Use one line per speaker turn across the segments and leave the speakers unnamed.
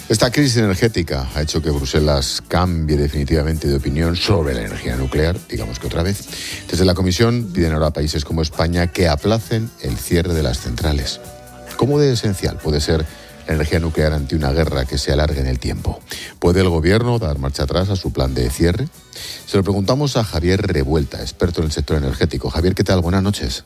Esta crisis energética ha hecho que Bruselas cambie definitivamente de opinión sobre la energía nuclear, digamos que otra vez. Desde la Comisión piden ahora a países como España que aplacen el cierre de las centrales. ¿Cómo de esencial puede ser la energía nuclear ante una guerra que se alargue en el tiempo? ¿Puede el Gobierno dar marcha atrás a su plan de cierre? Se lo preguntamos a Javier Revuelta, experto en el sector energético. Javier, ¿qué tal? Buenas noches.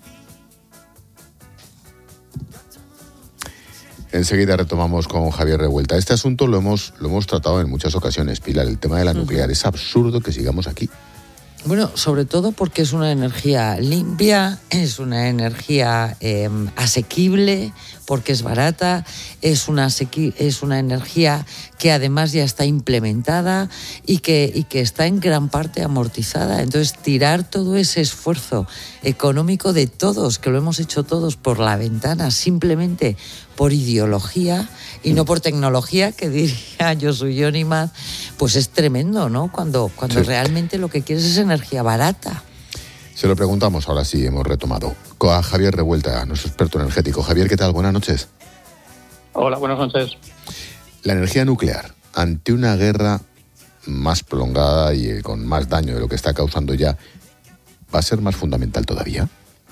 Enseguida retomamos con Javier Revuelta. Este asunto lo hemos tratado en muchas ocasiones, Pilar. El tema de la nuclear. Es absurdo que sigamos aquí.
Bueno, sobre todo porque es una energía limpia, es una energía asequible, porque es barata, es una energía que además ya está implementada y que está en gran parte amortizada. Entonces, tirar todo ese esfuerzo económico de todos, que lo hemos hecho todos por la ventana, simplemente por ideología y no por tecnología, que diría Josu Imaz, pues es tremendo, ¿no? Cuando sí, realmente lo que quieres es energía barata.
Se lo preguntamos, ahora sí, hemos retomado. A Javier Revuelta, nuestro experto energético. Javier, ¿qué tal? Buenas noches.
Hola, buenas noches.
La energía nuclear, ante una guerra más prolongada y con más daño de lo que está causando ya, ¿va a ser más fundamental todavía?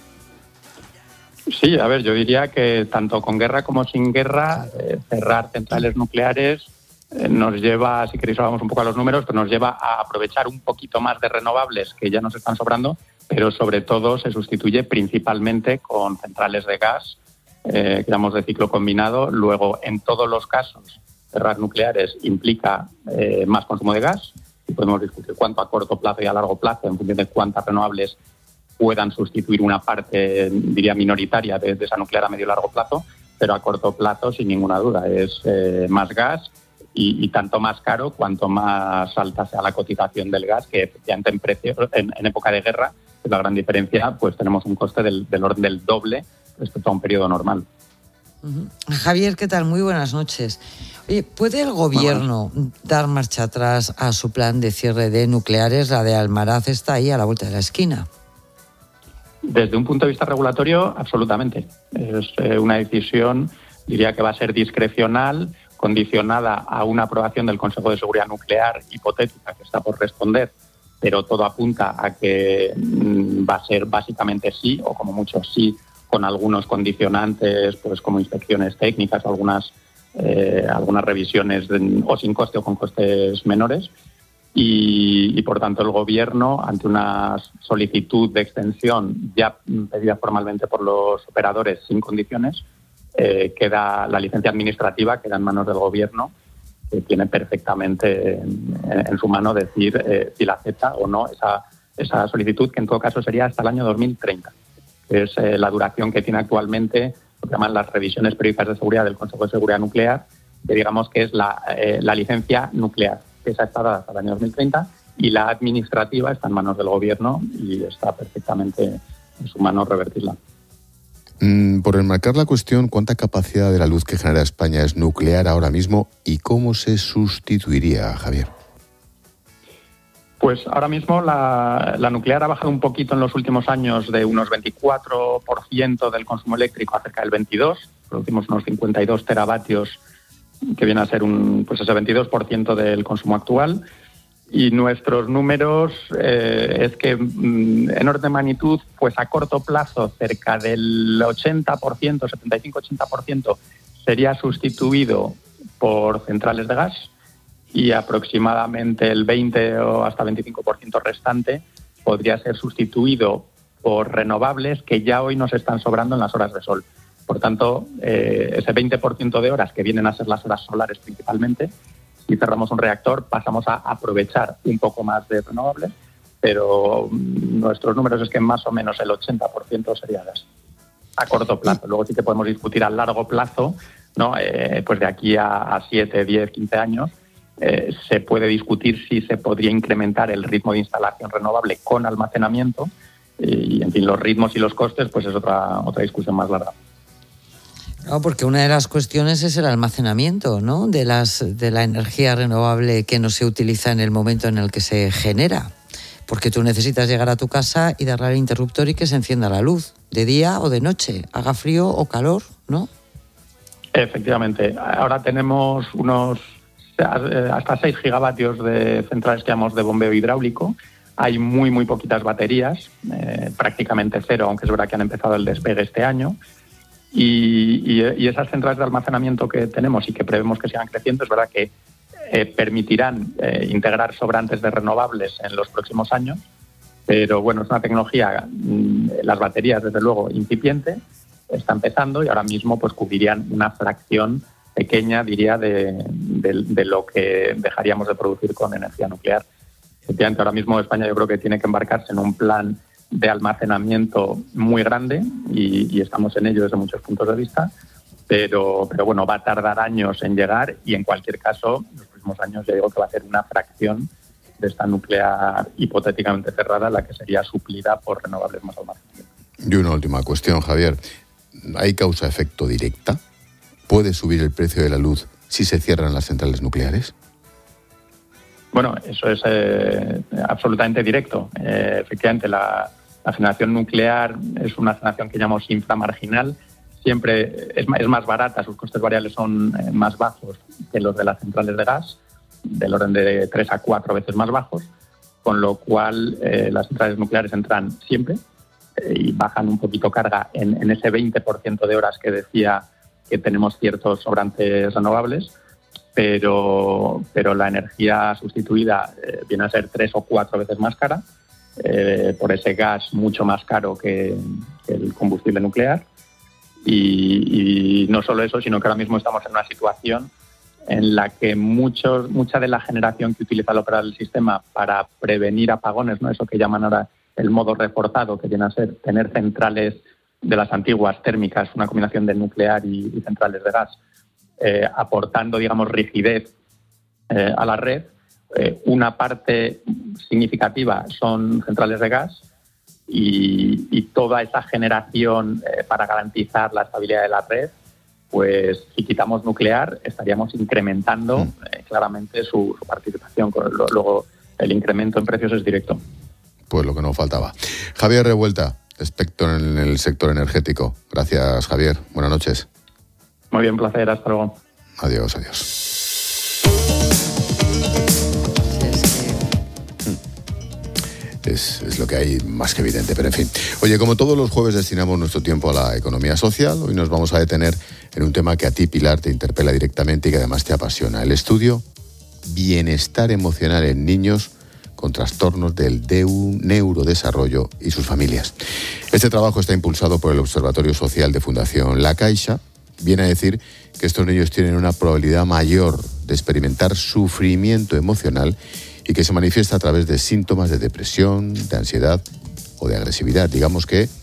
Sí, a ver, yo diría que tanto con guerra como sin guerra, cerrar centrales nucleares nos lleva, si queréis hablamos un poco a los números, pero nos lleva a aprovechar un poquito más de renovables que ya nos están sobrando, pero sobre todo se sustituye principalmente con centrales de gas, que llamamos de ciclo combinado. Luego, en todos los casos, cerrar nucleares implica más consumo de gas, y podemos discutir cuánto a corto plazo y a largo plazo, en función de cuántas renovables puedan sustituir una parte, diría, minoritaria de esa nuclear a medio y largo plazo, pero a corto plazo, sin ninguna duda, es más gas y tanto más caro cuanto más alta sea la cotización del gas, que efectivamente en precio, en época de guerra, es la gran diferencia, pues tenemos un coste del orden del doble respecto a un periodo normal.
Javier, ¿qué tal? Muy buenas noches. Oye, ¿puede el Gobierno dar marcha atrás a su plan de cierre de nucleares? La de Almaraz está ahí a la vuelta de la esquina.
Desde un punto de vista regulatorio, absolutamente. Es una decisión, diría que va a ser discrecional, condicionada a una aprobación del Consejo de Seguridad Nuclear hipotética que está por responder, pero todo apunta a que va a ser básicamente sí, o como mucho sí, con algunos condicionantes, pues como inspecciones técnicas o algunas revisiones o sin coste o con costes menores. Y por tanto el Gobierno, ante una solicitud de extensión ya pedida formalmente por los operadores sin condiciones, queda la licencia administrativa, queda en manos del Gobierno, que tiene perfectamente en su mano decir si la acepta o no esa solicitud, que en todo caso sería hasta el año 2030, que es la duración que tiene actualmente lo que llaman las revisiones periódicas de seguridad del Consejo de Seguridad Nuclear, que digamos que es la licencia nuclear. Esa está dada hasta el año 2030 y la administrativa está en manos del Gobierno y está perfectamente en su mano revertirla.
Por enmarcar la cuestión, ¿cuánta capacidad de la luz que genera España es nuclear ahora mismo y cómo se sustituiría, Javier?
Pues ahora mismo la nuclear ha bajado un poquito en los últimos años, de unos 24% del consumo eléctrico a cerca del 22%, producimos unos 52 teravatios, que viene a ser ese 22% del consumo actual. Y nuestros números es que en orden de magnitud, pues a corto plazo, cerca del 80%, 75-80% sería sustituido por centrales de gas y aproximadamente el 20 o hasta 25% restante podría ser sustituido por renovables que ya hoy nos están sobrando en las horas de sol. Por tanto, ese 20% de horas que vienen a ser las horas solares principalmente, si cerramos un reactor pasamos a aprovechar un poco más de renovables, pero nuestros números es que más o menos el 80% sería gas a corto plazo. Luego sí que podemos discutir a largo plazo, ¿no? Pues de aquí a 7, 10, 15 años se puede discutir si se podría incrementar el ritmo de instalación renovable con almacenamiento y, en fin, los ritmos y los costes, pues es otra discusión más larga.
No, porque una de las cuestiones es el almacenamiento, ¿no?, de la energía renovable que no se utiliza en el momento en el que se genera. Porque tú necesitas llegar a tu casa y darle al interruptor y que se encienda la luz, de día o de noche, haga frío o calor, ¿no?
Efectivamente. Ahora tenemos hasta 6 gigavatios de centrales que llamamos de bombeo hidráulico. Hay muy poquitas baterías, prácticamente cero, aunque es verdad que han empezado el despegue este año. Y esas centrales de almacenamiento que tenemos y que prevemos que sigan creciendo, es verdad que permitirán integrar sobrantes de renovables en los próximos años. Pero bueno, es una tecnología, las baterías desde luego incipiente, está empezando y ahora mismo pues cubrirían una fracción pequeña, diría, de lo que dejaríamos de producir con energía nuclear. Efectivamente, ahora mismo España yo creo que tiene que embarcarse en un plan de almacenamiento muy grande y estamos en ello desde muchos puntos de vista, pero bueno, va a tardar años en llegar y en cualquier caso, en los próximos años ya digo que va a ser una fracción de esta nuclear hipotéticamente cerrada, la que sería suplida por renovables más almacenamiento.
Y una última cuestión, Javier. ¿Hay causa-efecto directa? ¿Puede subir el precio de la luz si se cierran las centrales nucleares?
Bueno, eso es absolutamente directo. Efectivamente, la generación nuclear es una generación que llamamos inframarginal. Siempre es más barata, sus costes variables son más bajos que los de las centrales de gas, del orden de 3 a 4 veces más bajos, con lo cual las centrales nucleares entran siempre y bajan un poquito carga en ese 20% de horas que decía que tenemos ciertos sobrantes renovables, pero la energía sustituida viene a ser 3 o 4 veces más cara, por ese gas mucho más caro que el combustible nuclear. Y no solo eso, sino que ahora mismo estamos en una situación en la que mucha de la generación que utiliza el operador del sistema para prevenir apagones, ¿no? Eso que llaman ahora el modo reforzado, que viene a ser tener centrales de las antiguas térmicas, una combinación de nuclear y centrales de gas, aportando, digamos, rigidez a la red. Una parte significativa son centrales de gas y toda esa generación para garantizar la estabilidad de la red, pues si quitamos nuclear estaríamos incrementando claramente su participación. Luego el incremento en precios es directo.
Pues lo que nos faltaba. Javier Revuelta, experto en el sector energético. Gracias, Javier. Buenas noches.
Muy bien, placer. Hasta luego.
Adiós. Es lo que hay, más que evidente, pero en fin. Oye, como todos los jueves destinamos nuestro tiempo a la economía social, hoy nos vamos a detener en un tema que a ti, Pilar, te interpela directamente y que además te apasiona. El estudio Bienestar Emocional en Niños con Trastornos del Neurodesarrollo y sus familias. Este trabajo está impulsado por el Observatorio Social de Fundación La Caixa. Viene a decir que estos niños tienen una probabilidad mayor de experimentar sufrimiento emocional y que se manifiesta a través de síntomas de depresión, de ansiedad o de agresividad. Digamos que